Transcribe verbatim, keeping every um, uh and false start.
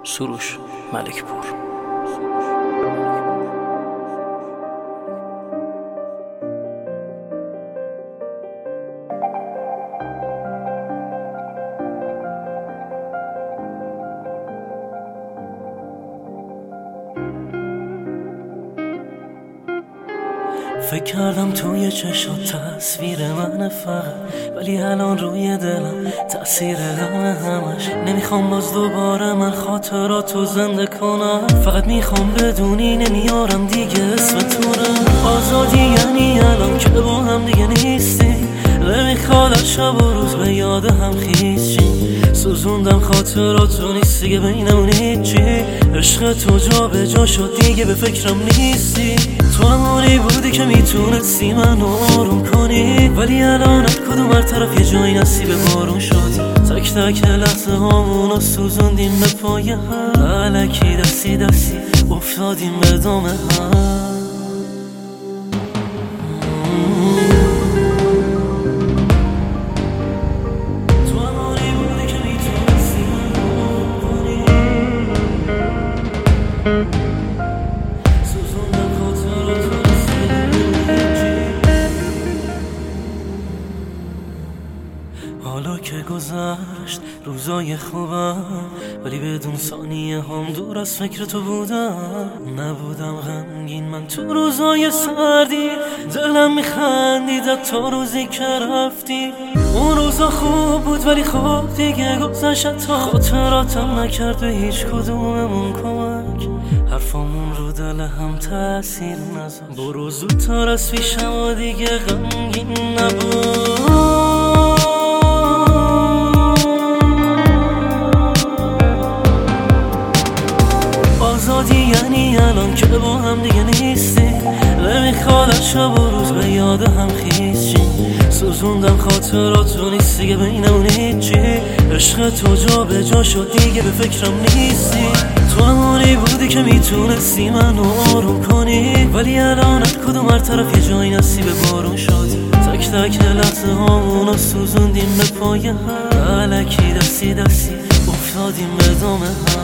سروش ملک پور. فکر کردم توی چشات تصویر من فقط، ولی الان روی دلم تأثیر غم همش. نمیخوام باز دوباره من خاطراتو زنده کنم، فقط میخوام بدونی نمیارم دیگه اسم تو رو. آزادی یعنی الان که با هم دیگه نیستیم، نمیخواد از شب و روز به یاد هم خیز شیم. سوزوندم خاطراتو نیست دیگه بینمون هیچی، عشق تو جا به جا شد دیگه به فکرم نیستی. تو همونی بودی که میتونستی منو آروم کنی، ولی الان از کدوم هر طرف یه جایی نصیب بارون شدی. تک تک لحظه هامونو سوزوندیم به پای هم، الکی دستی دستی افتادیم به دام هم. حالا که گذشت روزای خوبم، ولی بدون ثانیه هم دور از فکر تو بودم. نبودم غمگین من تو روزای سردی، دلم میخندید تا روزی که رفتی. اون روزا خوب بود ولی خوب دیگه گذشت، تا خاطراتم نکرد به هیچ کدوممون کمک. حرفامون رو دل هم تأثیر نذاشت، برو زودتر از پیشم و دیگه غمگین نبود. آزادی یعنی الان که با هم دیگه نیستی، نمیخواد از شب و روز به یاد هم خیز شیم. سوزوندم خاطراتو نیست دیگه بینمون هیچی، عشق تو جا به جا شد دیگه به فکرم نیستی. تو همونی بودی که میتونستی منو آروم کنی، ولی الان از کدوم هر طرف یه جایی نصیب بارون شدی. تک تک لحظه هامونو سوزوندیم به پای هم، الکی دستی دستی افتادیم به دام هم.